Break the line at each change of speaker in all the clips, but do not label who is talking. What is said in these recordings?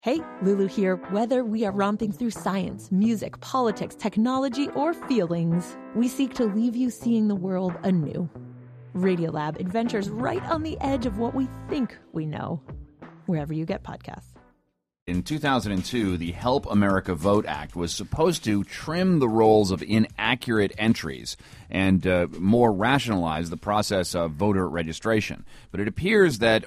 Hey, Lulu here. Whether we are romping through science, music, politics, technology, or feelings, we seek to leave you seeing the world anew. Radiolab adventures right on the edge of what we think we know, wherever you get podcasts.
In 2002, the Help America Vote Act was supposed to trim the rolls of inaccurate entries and more rationalize the process of voter registration. But it appears that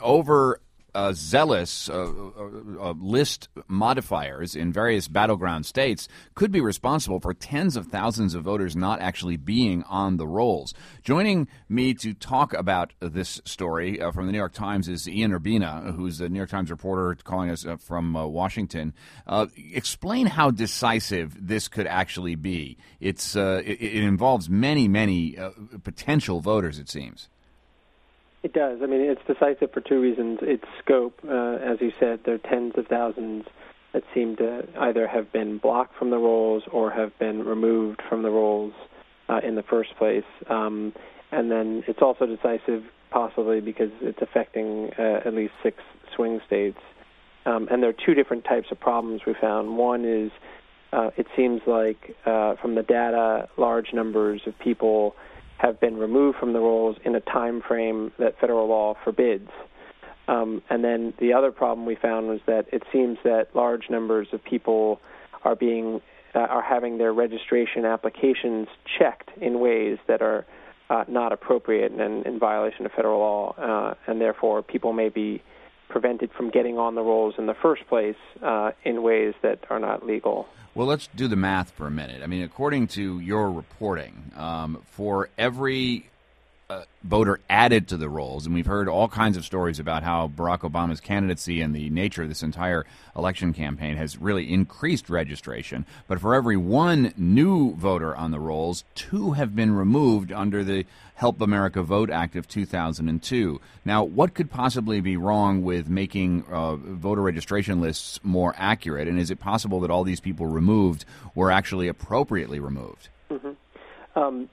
zealous list modifiers in various battleground states could be responsible for tens of thousands of voters not actually being on the rolls. Joining me to talk about this story from the New York Times is Ian Urbina, who's a New York Times reporter calling us from Washington. Explain how decisive this could actually be. It involves many potential voters, it seems.
It does. I mean, it's decisive for two reasons. Its scope, as you said, there are tens of thousands that seem to either have been blocked from the rolls or have been removed from the rolls in the first place. And then it's also decisive possibly because it's affecting at least 6 swing states. And there are two different types of problems we found. One is it seems like from the data, large numbers of people have been removed from the rolls in a time frame that federal law forbids. And then the other problem we found was that it seems that large numbers of people are having their registration applications checked in ways that are not appropriate and in violation of federal law, and therefore people may be prevented from getting on the rolls in the first place in ways that are not legal.
Well, let's do the math for a minute. I mean, according to your reporting, for every voter added to the rolls, and we've heard all kinds of stories about how Barack Obama's candidacy and the nature of this entire election campaign has really increased registration. But for every one new voter on the rolls, 2 have been removed under the Help America Vote Act of 2002. Now, what could possibly be wrong with making voter registration lists more accurate? And is it possible that all these people removed were actually appropriately removed?
Mm-hmm.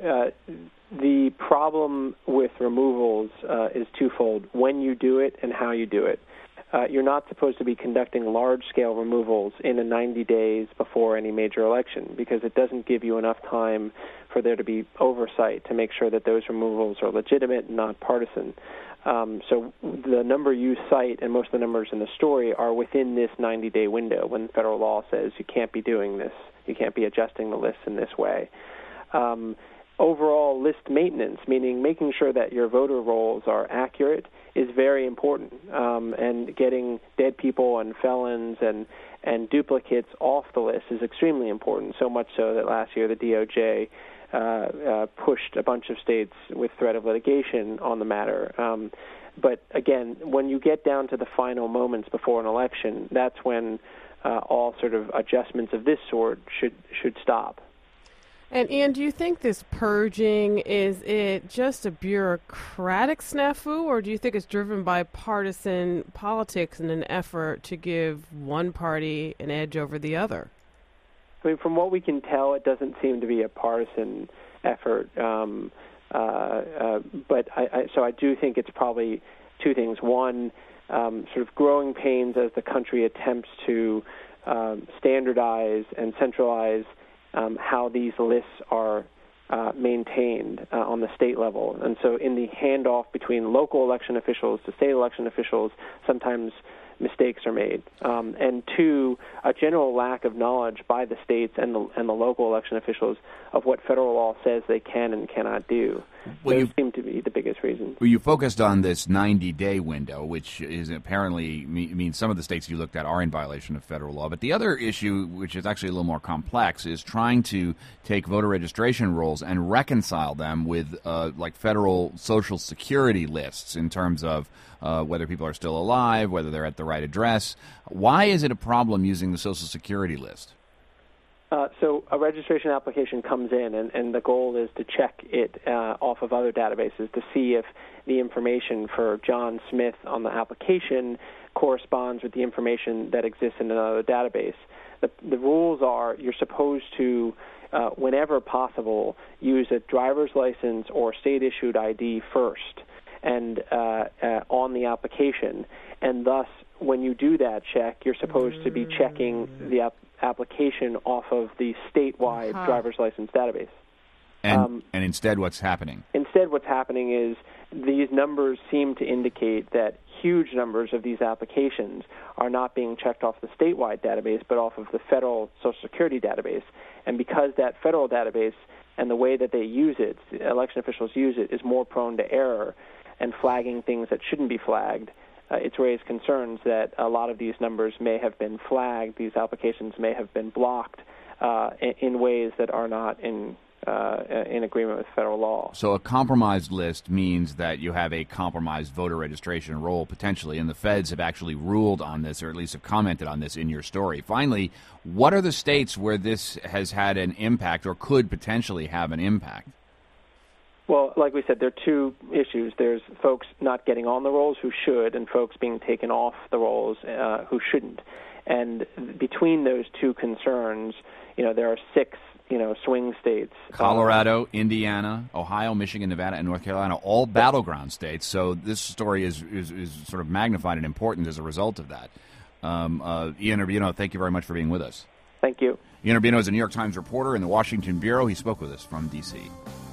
The problem with removals is twofold: when you do it and how you do it. You're not supposed to be conducting large-scale removals in 90 days before any major election because it doesn't give you enough time for there to be oversight to make sure that those removals are legitimate and not partisan. So the number you cite and most of the numbers in the story are within this 90-day window when federal law says you can't be doing this, you can't be adjusting the lists in this way. Overall list maintenance, meaning making sure that your voter rolls are accurate, is very important. And getting dead people and felons and duplicates off the list is extremely important, so much so that last year the DOJ pushed a bunch of states with threat of litigation on the matter. But again, when you get down to the final moments before an election, that's when all sort of adjustments of this sort should stop.
And Ian, do you think this purging, is it just a bureaucratic snafu, or do you think it's driven by partisan politics in an effort to give one party an edge over the other?
I mean, from what we can tell, it doesn't seem to be a partisan effort. But I do think it's probably two things. One, sort of growing pains as the country attempts to standardize and centralize how these lists are maintained on the state level. And so in the handoff between local election officials to state election officials, sometimes mistakes are made. And two, a general lack of knowledge by the states and the local election officials of what federal law says they can and cannot do. Those seem to be the biggest reasons.
Well, you focused on this 90-day window, which is apparently means some of the states you looked at are in violation of federal law. But the other issue, which is actually a little more complex, is trying to take voter registration rolls and reconcile them with like federal Social Security lists in terms of whether people are still alive, whether they're at the right address. Why is it a problem using the Social Security list?
So a registration application comes in, and the goal is to check it off of other databases to see if the information for John Smith on the application corresponds with the information that exists in another database. The rules are you're supposed to, whenever possible, use a driver's license or state-issued ID first and on the application, and thus when you do that check, you're supposed to be checking the application off of the statewide driver's license database.
And instead, what's happening?
Instead, what's happening is these numbers seem to indicate that huge numbers of these applications are not being checked off the statewide database, but off of the federal Social Security database. And because that federal database and the way that they use it, election officials use it, is more prone to error and flagging things that shouldn't be flagged, it's raised concerns that a lot of these numbers may have been flagged, these applications may have been blocked in ways that are not in agreement with federal law.
So a compromised list means that you have a compromised voter registration roll, potentially, and the feds have actually ruled on this, or at least have commented on this in your story. Finally, what are the states where this has had an impact or could potentially have an impact?
Well, like we said, there are two issues. There's folks not getting on the rolls who should, and folks being taken off the rolls who shouldn't. And between those two concerns, there are 6 swing states.
Colorado, Indiana, Ohio, Michigan, Nevada, and North Carolina, all battleground states. So this story is sort of magnified in importance as a result of that. Ian Urbino, thank you very much for being with us.
Thank you.
Ian Urbino is a New York Times reporter in the Washington Bureau. He spoke with us from D.C.